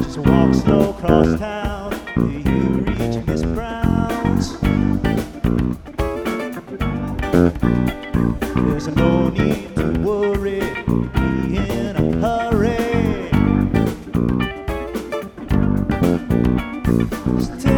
Just walk slow across town till you reach Miss Brown's. There's no need to worry, be in a hurry. Stay